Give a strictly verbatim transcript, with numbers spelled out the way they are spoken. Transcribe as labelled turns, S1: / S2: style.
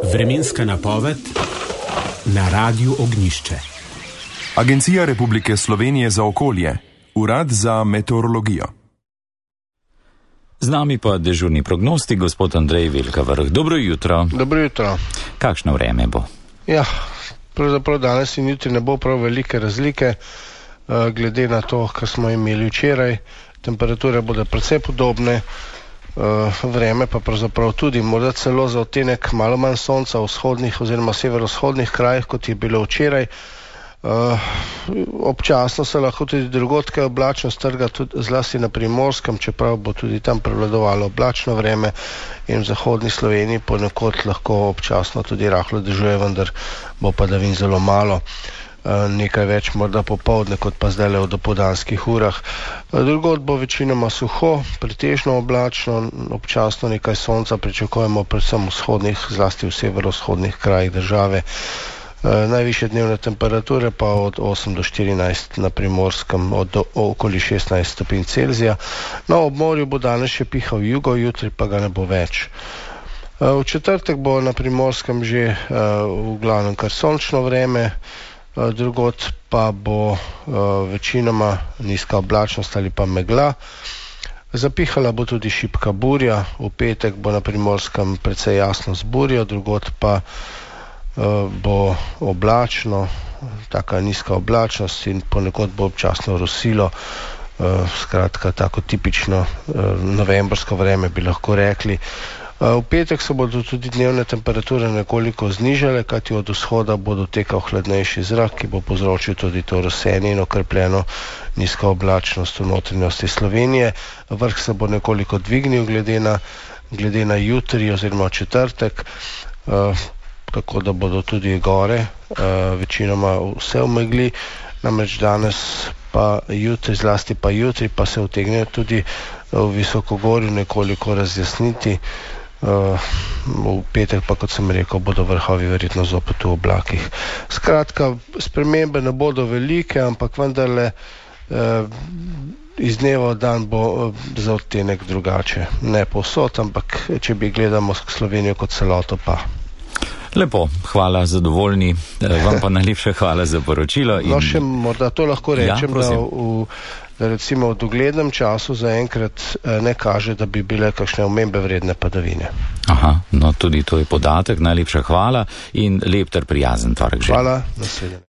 S1: Vremenska napoved na Radiu Ognjišče.
S2: Agencija Republike Slovenije za okolje, Urad za meteorologijo.
S3: Z nami pa dežurni prognostik, gospod Andrej Velkavrh. Dobro jutro.
S4: Dobro jutro.
S3: Kakšno vreme bo?
S4: Ja, pravzaprav danes in jutri ne bo prav velike razlike, glede na to, kar smo imeli včeraj. Temperature bodo precej podobne, vreme pa pravzaprav tudi, morda celo za odtenek malo manj sonca v vzhodnih oziroma severovzhodnih krajih, kot je bilo včeraj. Uh, občasno se lahko tudi drugod kaj oblačno strga, tudi zlasti na Primorskem, čeprav bo tudi tam prevladovalo oblačno vreme in v zahodni Sloveniji ponekod lahko občasno tudi rahlo dežuje, vendar bo padavin zelo malo. Uh, nekaj več morda popoldne, kot pa zdaj le v dopoldanskih urah. Uh, drugod bo večinoma suho, pretežno oblačno, občasno nekaj sonca pričakujemo predvsem v vzhodnih, zlasti v severovzhodnih krajih države. Uh, najvišje dnevne temperature pa od osem do štirinajst na Primorskem, od do, okoli šestnajst stopinj Celzija. Na obmorju bo danes še pihal jugo, jutri pa ga ne bo več. Uh, v četrtek bo na Primorskem že uh, v glavnem kar sončno vreme, uh, drugod pa bo uh, večinoma nizka oblačnost ali pa megla. Zapihala bo tudi šibka burja, v petek bo na Primorskem precej jasno z burjo, drugod pa bo oblačno, taka nizka oblačnost in ponekod bo občasno rosilo, skratka tako tipično novembrsko vreme bi lahko rekli. V petek se bodo tudi dnevne temperature nekoliko znižale, kajti od vzhoda bo dotekal hladnejši zrak, ki bo povzročil tudi to rosenje in okrepljeno nizko oblačnost v notranjosti Slovenije. Vrh se bo nekoliko dvignil glede na, glede na jutri oziroma četrtek, tako da bodo tudi gore uh, večinoma vse v megli, namreč danes pa jutri, zlasti pa jutri pa se utegne tudi v visokogorju nekoliko razjasniti. Uh, v petek pa, kot sem rekel, bodo vrhovi verjetno zopet v oblakih. Skratka, spremembe ne bodo velike, ampak vendarle uh, iz dneva v dan bo uh, za odtenek drugače. Ne povsod, ampak če bi gledamo Slovenijo kot celoto pa.
S3: Lepo, hvala, zadovoljni. Vam pa najlepša hvala za poročilo. In...
S4: No, še morda to lahko rečem,
S3: ja,
S4: da, v, da recimo v doglednem času zaenkrat ne kaže, da bi bile kakšne omembe vredne padavine.
S3: Aha, no tudi to je podatek. Najlepša hvala in lep ter prijazen torek že.
S4: Hvala, naslednje.